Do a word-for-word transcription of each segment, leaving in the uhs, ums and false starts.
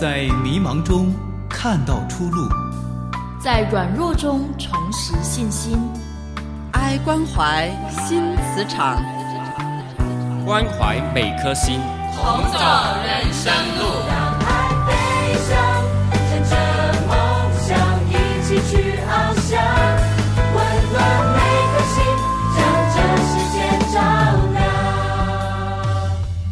在迷茫中看到出路， 在软弱中重拾信心。 爱关怀新磁场， 关怀每颗心， 同走人生路。 让爱飞翔，乘着梦想一起去翱翔，温暖每颗心，将这世界照亮。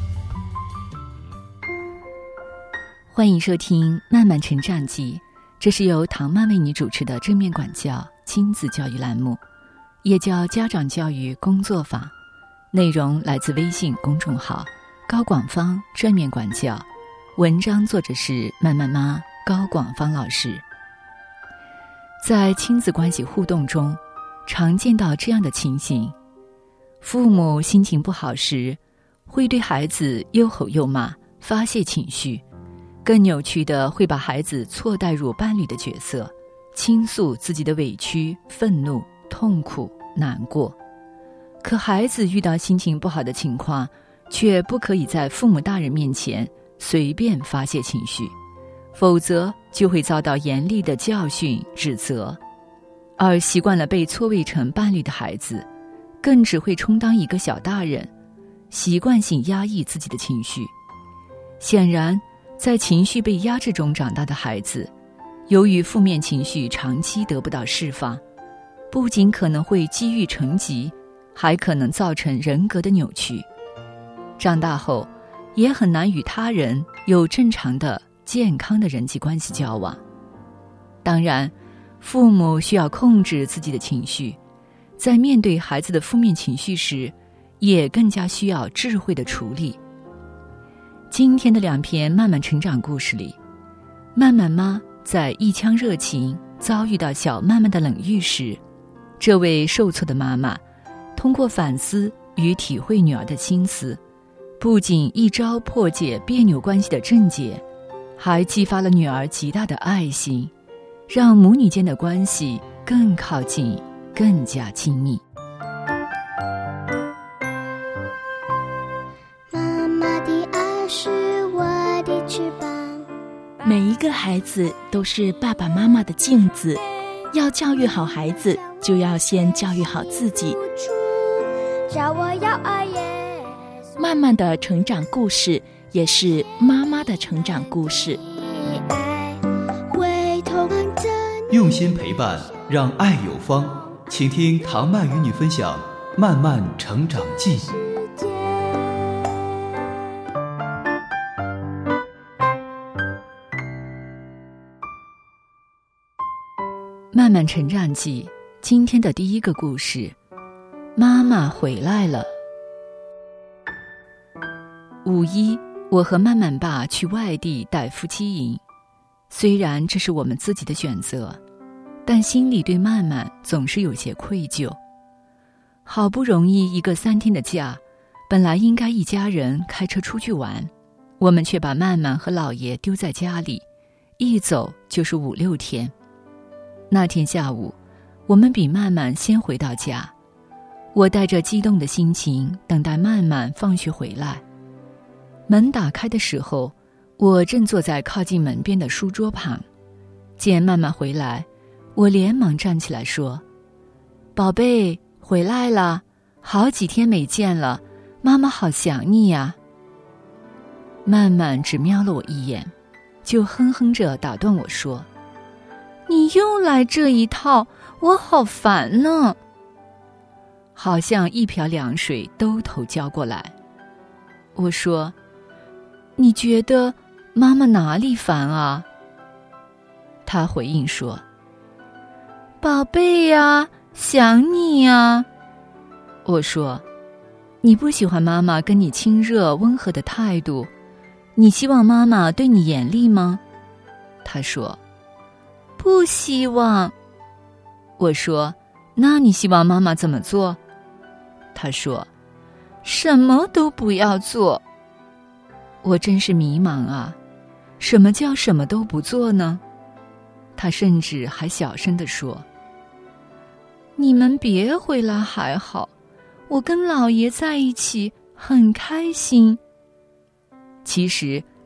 欢迎收听《慢慢成长记》，这是由唐曼为你主持的正面管教亲子教育栏目，也叫家长教育工作坊。内容来自微信公众号高广芳正面管教，文章作者是慢慢妈高广芳老师。在亲子关系互动中，常见到这样的情形：父母心情不好时，会对孩子又吼又骂，发泄情绪；更扭曲的会把孩子错带入伴侣的角色，倾诉自己的委屈、愤怒、痛苦、难过。可孩子遇到心情不好的情况，却不可以在父母大人面前随便发泄情绪，否则就会遭到严厉的教训、指责。而习惯了被错位成伴侣的孩子，更只会充当一个小大人，习惯性压抑自己的情绪。显然，在情绪被压制中长大的孩子，由于负面情绪长期得不到释放，不仅可能会积郁成疾，还可能造成人格的扭曲。长大后，也很难与他人有正常的、健康的人际关系交往。当然，父母需要控制自己的情绪，在面对孩子的负面情绪时，也更加需要智慧的处理。今天的两篇慢慢成长故事里，慢慢妈在一腔热情遭遇到小慢慢的冷遇时，这位受挫的妈妈通过反思与体会女儿的心思，不仅一招破解别扭关系的症结，还激发了女儿极大的爱心，让母女间的关系更靠近，更加亲密。 妈妈的爱是我的翅膀， 每一个孩子都是爸爸妈妈的镜子，要教育好孩子，就要先教育好自己。 叫我要爱耶。 慢慢的成长故事，也是妈妈的成长故事。 用心陪伴，让爱有方。请听唐曼与你分享《慢慢成长记》。 慢慢成长记，今天的第一个故事，妈妈回来了。五一，我和慢慢爸去外地带夫妻营，虽然这是我们自己的选择，但心里对慢慢总是有些愧疚。好不容易一个三天的假，本来应该一家人开车出去玩，我们却把慢慢和姥爷丢在家里，一走就是五六天。那天下午，我们比慢慢先回到家，我带着激动的心情等待慢慢放学回来。门打开的时候，我正坐在靠近门边的书桌旁，见慢慢回来，我连忙站起来说：“宝贝，回来了，好几天没见了，妈妈好想你呀。”慢慢只瞄了我一眼，就哼哼着打断我说：“你又来这一套，我好烦呢。”好像一瓢凉水兜头浇过来。我说：“你觉得妈妈哪里烦啊？”他回应说：“宝贝呀，想你呀。”我说：“你不喜欢妈妈跟你亲热温和的态度，你希望妈妈对你严厉吗？”他说：“不希望。”我说：“那你希望妈妈怎么做？”他说：“什么都不要做。”我真是迷茫啊，什么叫什么都不做呢？他甚至还小声地说：“你们别回来还好，我跟姥爷在一起很开心。”其实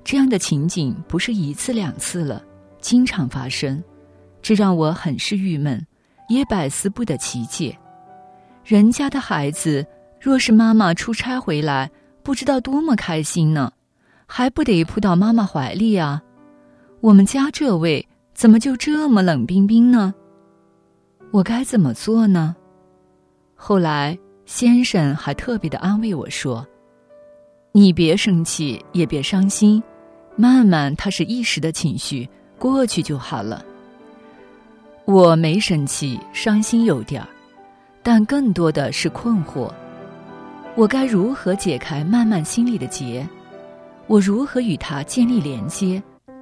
这样的情景不是一次两次了，经常发生，这让我很是郁闷，也百思不得其解。人家的孩子若是妈妈出差回来，不知道多么开心呢，还不得扑到妈妈怀里啊？我们家这位怎么就这么冷冰冰呢？我该怎么做呢？后来先生还特别的安慰我说，你别生气，也别伤心，慢慢它是一时的情绪，过去就好了。我没生气，伤心有点儿，但更多的是困惑。我该如何解开慢慢心里的结？我如何与他建立连接？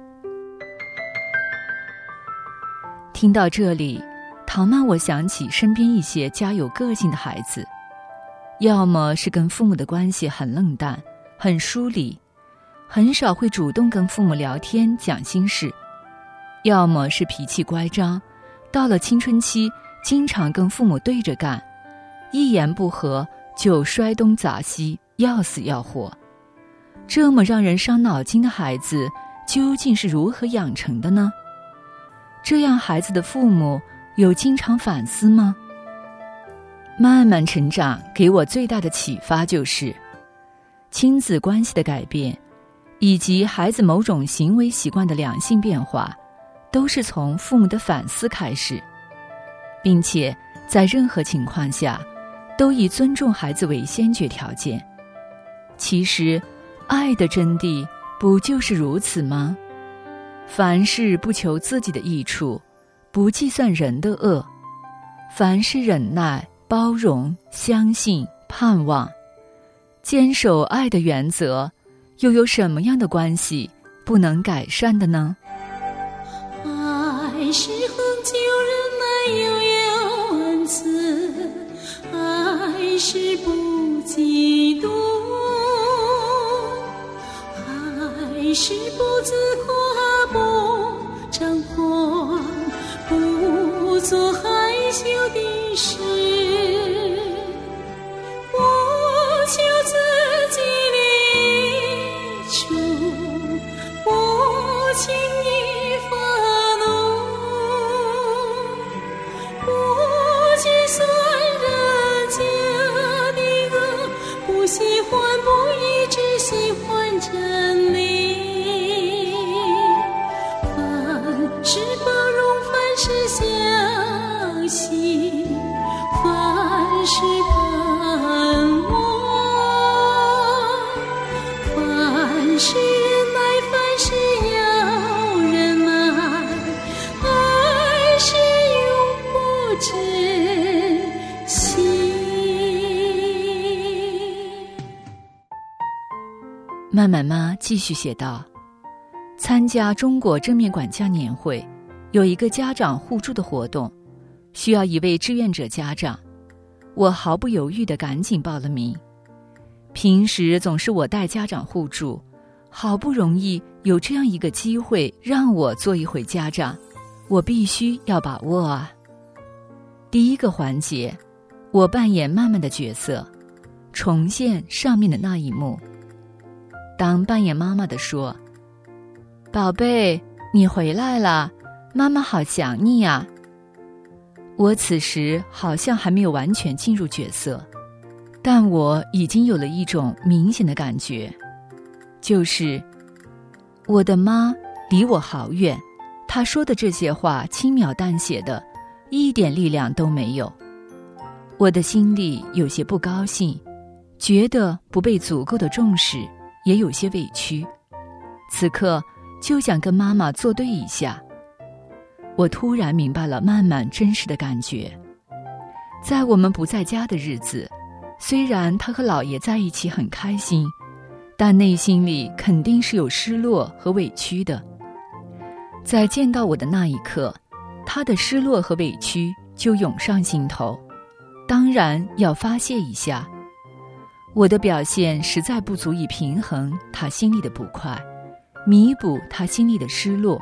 听到这里，唐曼我想起身边一些家有个性的孩子，要么是跟父母的关系很冷淡，很疏离，很少会主动跟父母聊天讲心事，要么是脾气乖张，到了青春期经常跟父母对着干，一言不合就摔东砸西，要死要活。这么让人伤脑筋的孩子究竟是如何养成的呢？这样孩子的父母有经常反思吗？慢慢成长给我最大的启发就是亲子关系的改变以及孩子某种行为习惯的良性变化，都是从父母的反思开始，并且在任何情况下都以尊重孩子为先决条件。其实爱的真谛不就是如此吗？凡事不求自己的益处，不计算人的恶，凡事忍耐、包容、相信、盼望，坚守爱的原则，又有什么样的关系不能改善的呢？ 爱是恒久忍耐，又有恩慈，爱是不嫉妒，爱是不自夸，不张狂，不做害羞的事，不求自己利处，不轻易发怒，不计算人家的恶，不喜欢不义，只喜欢真理。凡事包容，凡事相信，凡事盼望，凡事忍耐，凡事要忍耐，爱是永不止息。 慢慢妈继续写道，参加中国正面管教年会，有一个家长互助的活动，需要一位志愿者家长，我毫不犹豫地赶紧报了名。平时总是我带家长互助，好不容易有这样一个机会让我做一回家长，我必须要把握啊。第一个环节，我扮演慢慢的角色，重现上面的那一幕。当扮演妈妈的说，宝贝，你回来了，妈妈好想你呀。我此时好像还没有完全进入角色，但我已经有了一种明显的感觉，就是我的妈离我好远，她说的这些话轻描淡写的，一点力量都没有。我的心里有些不高兴，觉得不被足够的重视，也有些委屈。此刻就想跟妈妈作对一下。我突然明白了慢慢真实的感觉。在我们不在家的日子，虽然他和姥爷在一起很开心，但内心里肯定是有失落和委屈的。在见到我的那一刻，他的失落和委屈就涌上心头，当然要发泄一下。我的表现实在不足以平衡他心里的不快，弥补他心里的失落。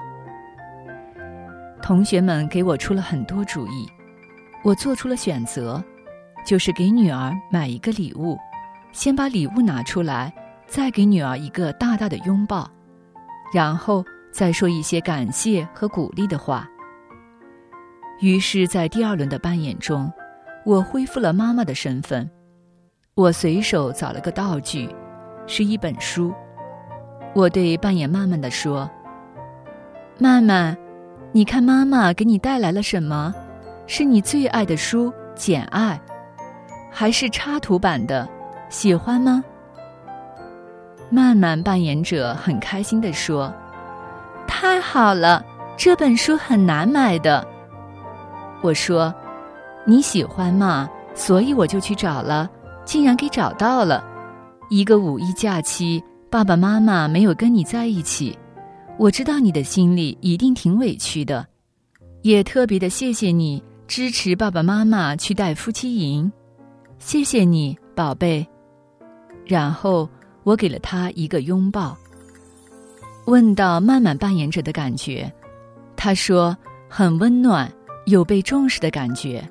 同学们给我出了很多主意，我做出了选择，就是给女儿买一个礼物，先把礼物拿出来，再给女儿一个大大的拥抱， 然后再说一些感谢和鼓励的话。于是在第二轮的扮演中，我恢复了妈妈的身份。我随手找了个道具，是一本书。我对扮演曼曼的说：曼曼，你看妈妈给你带来了什么？是你最爱的书《简爱》，还是插图版的，喜欢吗？曼曼扮演者很开心地说：太好了，这本书很难买的。我说：你喜欢嘛，所以我就去找了，竟然给找到了。一个五一假期，爸爸妈妈没有跟你在一起，我知道你的心里一定挺委屈的，也特别的谢谢你支持爸爸妈妈去带夫妻营，谢谢你，宝贝。然后我给了他一个拥抱。问到曼曼扮演者的感觉，他说很温暖，有被重视的感觉。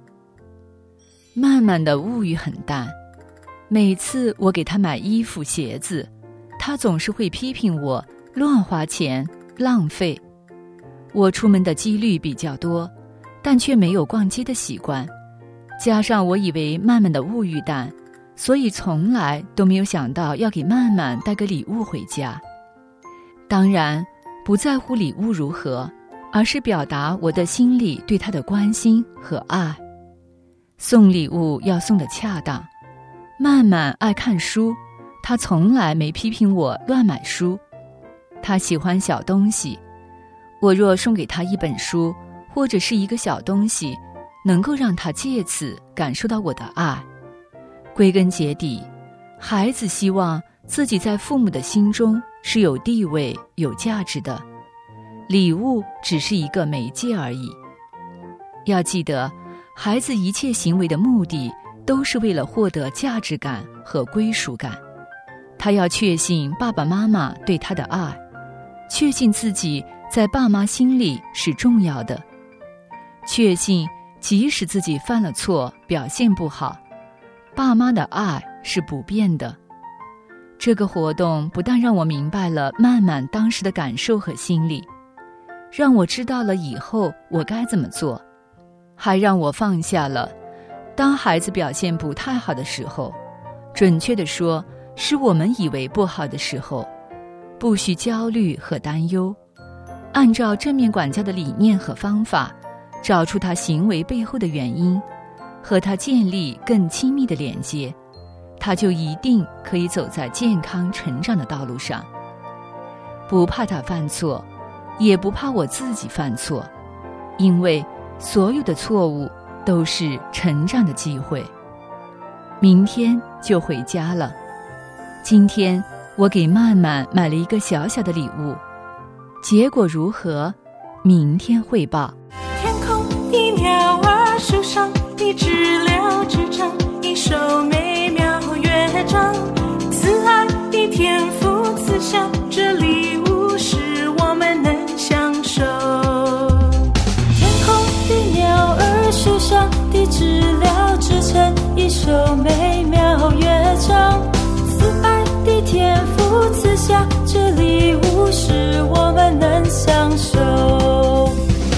曼曼的物欲很淡，每次我给他买衣服鞋子，他总是会批评我乱花钱浪费。我出门的几率比较多，但却没有逛街的习惯，加上我以为曼曼的物欲淡，所以从来都没有想到要给曼曼带个礼物回家。当然不在乎礼物如何，而是表达我的心里对她的关心和爱。送礼物要送得恰当。曼曼爱看书，她从来没批评我乱买书。她喜欢小东西，我若送给她一本书或者是一个小东西，能够让她借此感受到我的爱。归根结底，孩子希望自己在父母的心中是有地位有价值的，礼物只是一个媒介而已。要记得，孩子一切行为的目的都是为了获得价值感和归属感。他要确信爸爸妈妈对他的爱，确信自己在爸妈心里是重要的，确信即使自己犯了错，表现不好，爸妈的爱是不变的。这个活动不但让我明白了曼曼当时的感受和心理，让我知道了以后我该怎么做，还让我放下了当孩子表现不太好的时候，准确地说是我们以为不好的时候，不需焦虑和担忧，按照正面管教的理念和方法，找出他行为背后的原因，和他建立更亲密的连接，他就一定可以走在健康成长的道路上。不怕他犯错，也不怕我自己犯错，因为所有的错误都是成长的机会。明天就回家了，今天我给曼曼买了一个小小的礼物，结果如何，明天汇报。 天空的鸟儿，树上的知了，织成一首美妙乐章。慈爱的天父赐下这礼物，使我们能享受。天空的鸟儿，树上的知了，织成一首美妙乐章。慈爱的天父赐下这礼物，使我们能享受。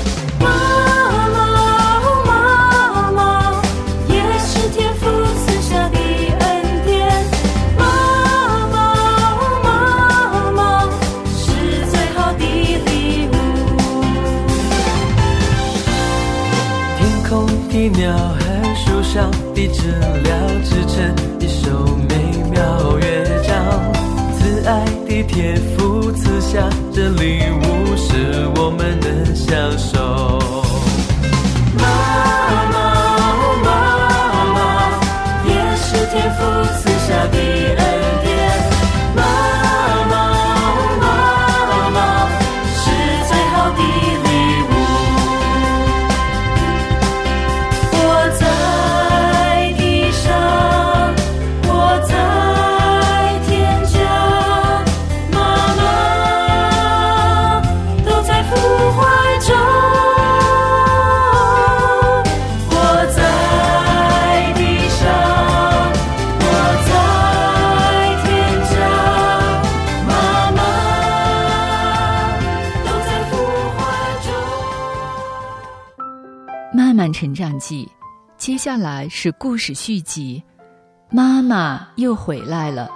的鸟和树上的知了，织成一首美妙乐章。慈爱的天父赐下这礼物，使我们能享受。妈妈，妈妈，也是天父赐下的恩典。妈妈，妈妈，是最好的礼物。我在地上成长记》，接下来是故事续集，妈妈又回来了。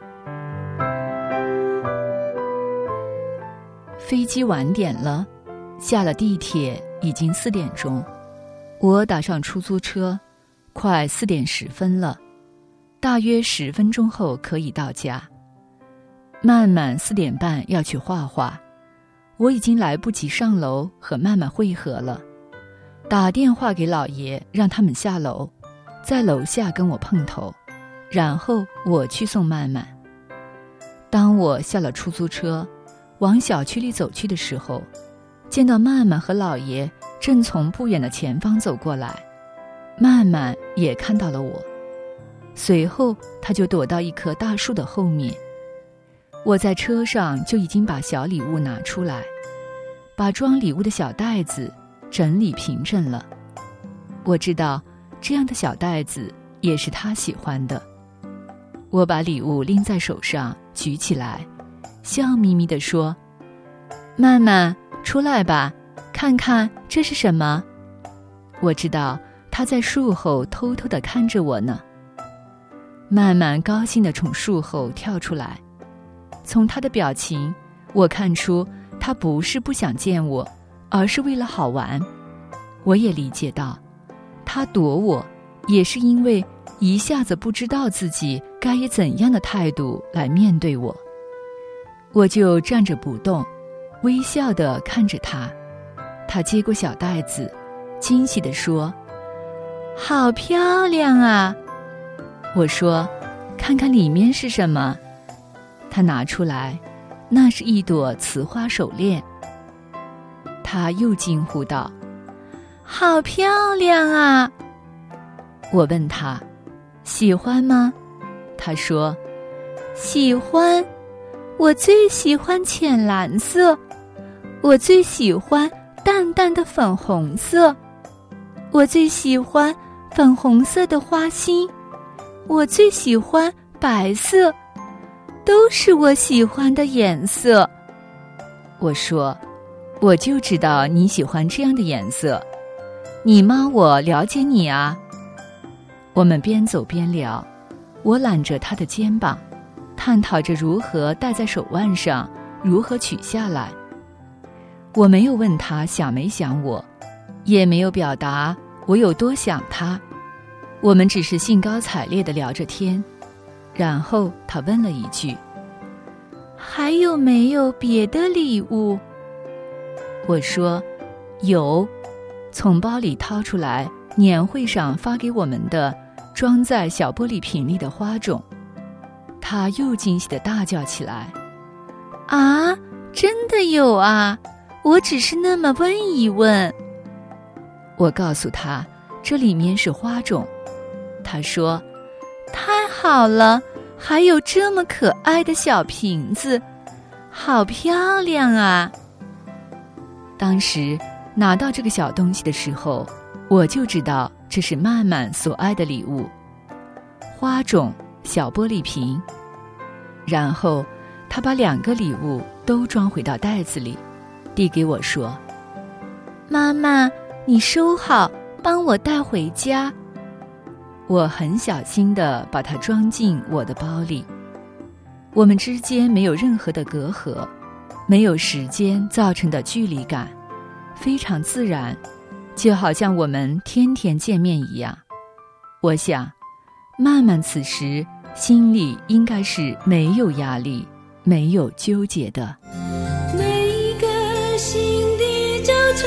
飞机晚点了，下了地铁已经四点钟，我打上出租车，快四点十分了，大约十分钟后可以到家。曼曼四点半要去画画，我已经来不及上楼和曼曼会合了，打电话给老爷让他们下楼，在楼下跟我碰头，然后我去送曼曼。当我下了出租车往小区里走去的时候，见到曼曼和老爷正从不远的前方走过来，曼曼也看到了我，随后他就躲到一棵大树的后面。我在车上就已经把小礼物拿出来，把装礼物的小袋子整理平整了。我知道这样的小袋子也是他喜欢的。我把礼物拎在手上举起来，笑眯眯地说：曼曼，出来吧，看看这是什么。我知道他在树后偷偷地看着我呢。曼曼高兴地从树后跳出来，从他的表情我看出他不是不想见我，而是为了好玩。我也理解到他躲我也是因为一下子不知道自己该以怎样的态度来面对我。我就站着不动，微笑地看着他。他接过小袋子，惊喜地说：好漂亮啊。我说：看看里面是什么。他拿出来，那是一朵瓷花手链。他又惊呼道：好漂亮啊。我问他：喜欢吗？他说：喜欢，我最喜欢浅蓝色，我最喜欢淡淡的粉红色，我最喜欢粉红色的花心，我最喜欢白色，都是我喜欢的颜色。我说：我就知道你喜欢这样的颜色，你妈我了解你啊。我们边走边聊，我揽着他的肩膀，探讨着如何戴在手腕上，如何取下来。我没有问他想没想我，也没有表达我有多想他，我们只是兴高采烈地聊着天。然后他问了一句：还有没有别的礼物？我说：有，从包里掏出来年会上发给我们的装在小玻璃瓶里的花种。他又惊喜地大叫起来：啊，真的有啊，我只是那么问一问。我告诉他这里面是花种。他说：太好了，还有这么可爱的小瓶子，好漂亮啊。当时拿到这个小东西的时候，我就知道这是曼曼所爱的礼物，花种，小玻璃瓶。然后他把两个礼物都装回到袋子里，递给我说：妈妈，你收好，帮我带回家。我很小心地把它装进我的包里。我们之间没有任何的隔阂，没有时间造成的距离感，非常自然，就好像我们天天见面一样。我想曼曼此时心里应该是没有压力，没有纠结的。 每一个新的早晨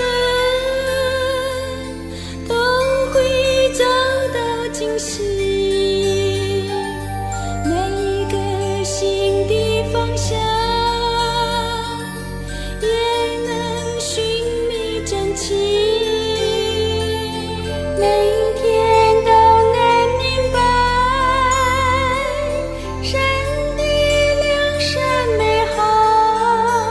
都会找到惊喜，每一个新的方向也能寻觅真情，每一天都能明白神的良善美好，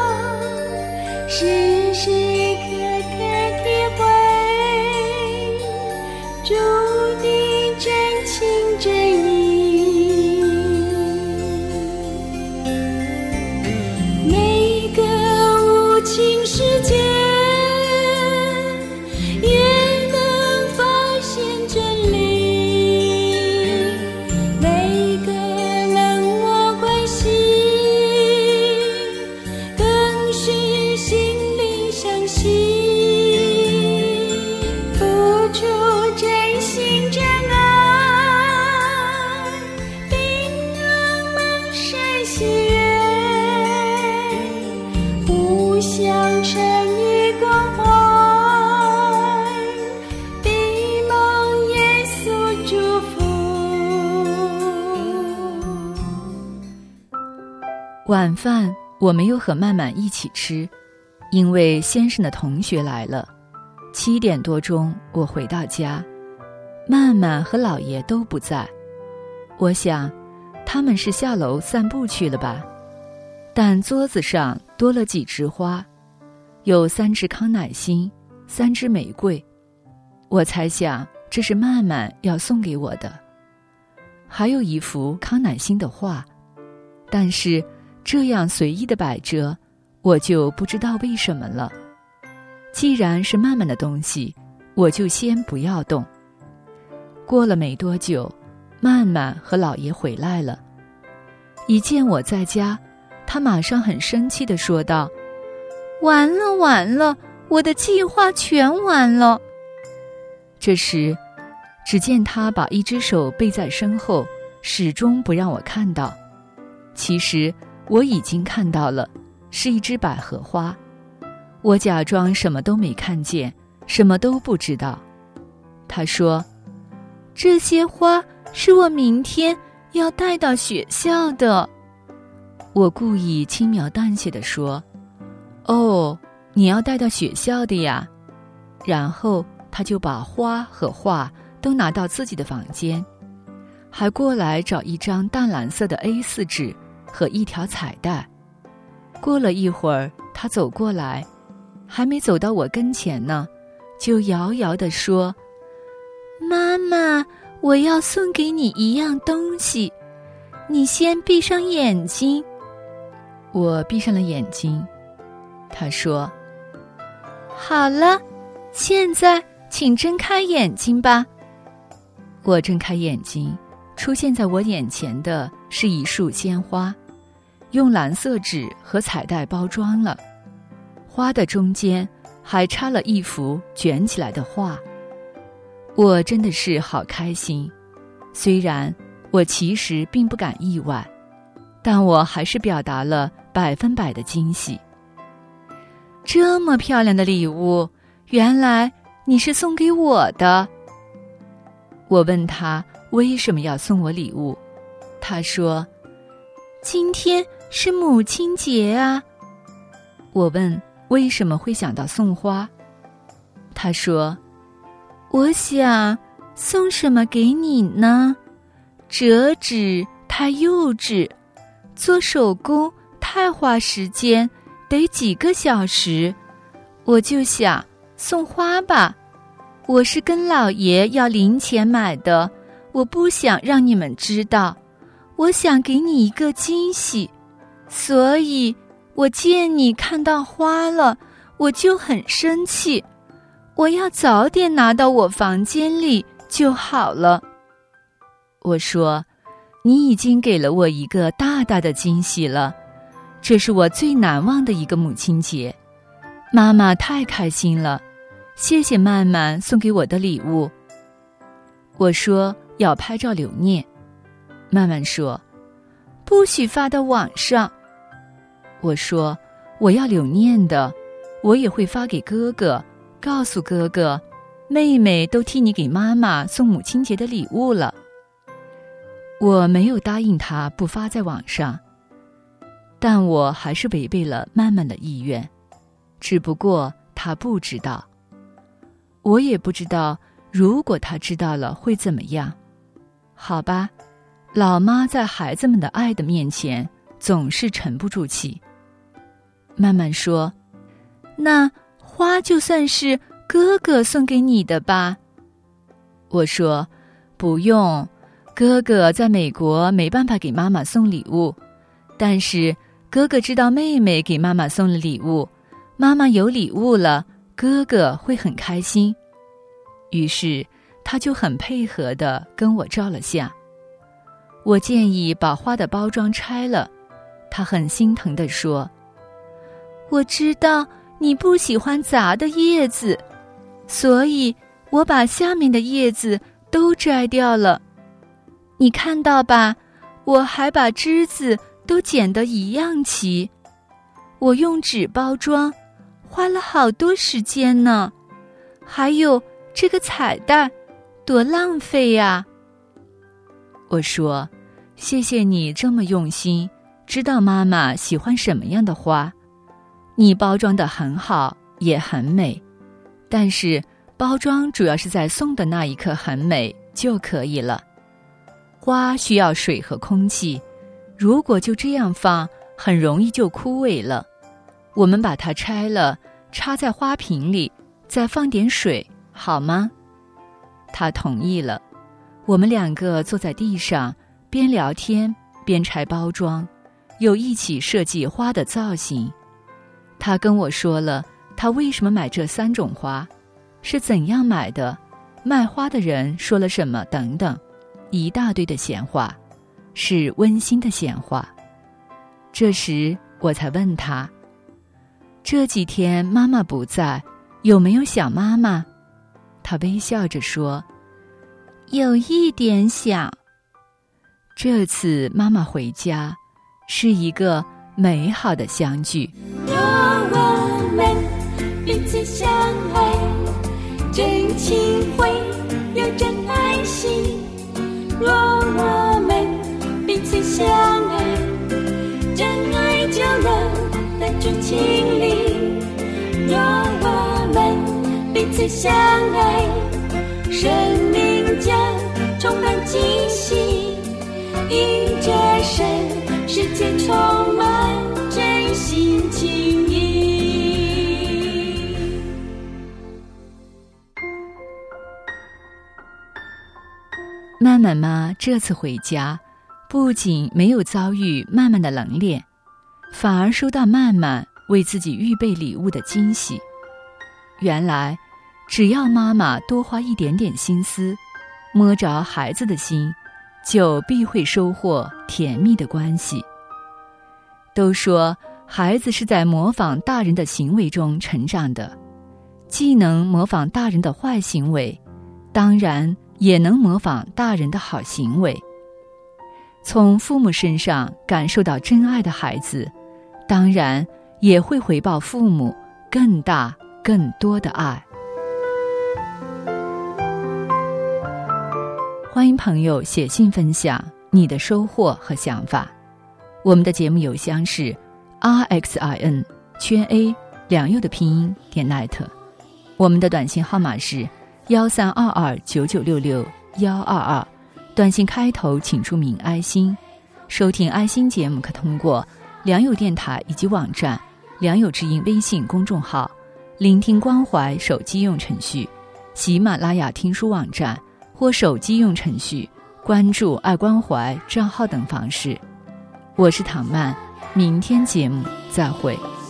晚饭我没有和曼曼一起吃，因为先生的同学来了。七点多钟我回到家，曼曼和老爷都不在。我想他们是下楼散步去了吧。但桌子上多了几枝花，有三枝康乃馨，三枝玫瑰。我猜想这是曼曼要送给我的。还有一幅康乃馨的画，但是这样随意的摆着，我就不知道为什么了。既然是曼曼的东西，我就先不要动。过了没多久，曼曼和老爷回来了。一见我在家，他马上很生气地说道：完了完了，我的计划全完了。这时只见他把一只手背在身后，始终不让我看到。其实我已经看到了，是一只百合花。我假装什么都没看见，什么都不知道。他说：这些花是我明天要带到学校的。我故意轻描淡写地说：哦，你要带到学校的呀。然后他就把花和画都拿到自己的房间，还过来找一张淡蓝色的 A 四 纸和一条彩带。过了一会儿，他走过来，还没走到我跟前呢，就摇摇地说：妈妈，我要送给你一样东西，你先闭上眼睛。我闭上了眼睛。他说：好了，现在请睁开眼睛吧。我睁开眼睛，出现在我眼前的是一束鲜花，用蓝色纸和彩带包装了，花的中间还插了一幅卷起来的画。我真的是好开心，虽然我其实并不感意外，但我还是表达了百分百的惊喜。这么漂亮的礼物，原来你是送给我的。我问他为什么要送我礼物，他说：今天是母亲节啊。我问为什么会想到送花，他说：我想送什么给你呢？折纸太幼稚，做手工太花时间，得几个小时，我就想送花吧。我是跟老爷要零钱买的，我不想让你们知道，我想给你一个惊喜，所以我见你看到花了，我就很生气，我要早点拿到我房间里就好了。我说：你已经给了我一个大大的惊喜了，这是我最难忘的一个母亲节，妈妈太开心了，谢谢曼曼送给我的礼物。我说要拍照留念，曼曼说不许发到网上。我说我要留念的，我也会发给哥哥，告诉哥哥妹妹都替你给妈妈送母亲节的礼物了。我没有答应他不发在网上，但我还是违背了曼曼的意愿，只不过他不知道。我也不知道如果他知道了会怎么样。好吧，老妈在孩子们的爱的面前总是沉不住气。曼曼说：那花就算是哥哥送给你的吧。我说不用，哥哥在美国没办法给妈妈送礼物，但是哥哥知道妹妹给妈妈送了礼物，妈妈有礼物了，哥哥会很开心。于是他就很配合地跟我照了相。我建议把花的包装拆了，他很心疼地说：我知道你不喜欢杂的叶子，所以我把下面的叶子都摘掉了。你看到吧，我还把枝子都剪得一样齐。我用纸包装，花了好多时间呢。还有这个彩带，多浪费呀！我说，谢谢你这么用心， 知道妈妈喜欢什么样的花，你包装得很好，也很美，但是包装主要是在送的那一刻很美就可以了。花需要水和空气，如果就这样放，很容易就枯萎了。我们把它拆了，插在花瓶里，再放点水，好吗？他同意了。我们两个坐在地上，边聊天边拆包装，又一起设计花的造型。他跟我说了他为什么买这三种花，是怎样买的，卖花的人说了什么等等，一大堆的闲话，是温馨的闲话。这时我才问他，这几天妈妈不在，有没有想妈妈？他微笑着说，有一点想。这次妈妈回家是一个美好的相聚。 若我们彼此相爱，真情会有真爱心。若我们彼此相爱，真爱就能带出情理。若我们彼此相爱，生命将充满惊喜。因这生世界充满真心情谊。 曼曼妈这次回家，不仅没有遭遇曼曼的冷脸，反而收到曼曼为自己预备礼物的惊喜。原来只要妈妈多花一点点心思，摸着孩子的心，就必会收获甜蜜的关系。都说孩子是在模仿大人的行为中成长的，既能模仿大人的坏行为，当然也能模仿大人的好行为。从父母身上感受到真爱的孩子，当然也会回报父母更大更多的爱。欢迎朋友写信分享你的收获和想法。我们的节目邮箱是 r x i n 圈 a 两右的拼音点 net， 我们的短信号码是幺三二二九九六六幺二二，短信开头请注明爱心。收听爱心节目可通过良友电台以及网站、良友之音微信公众号、聆听关怀手机用程序、喜马拉雅听书网站或手机用程序关注爱关怀账号等方式。我是唐曼，明天节目再会。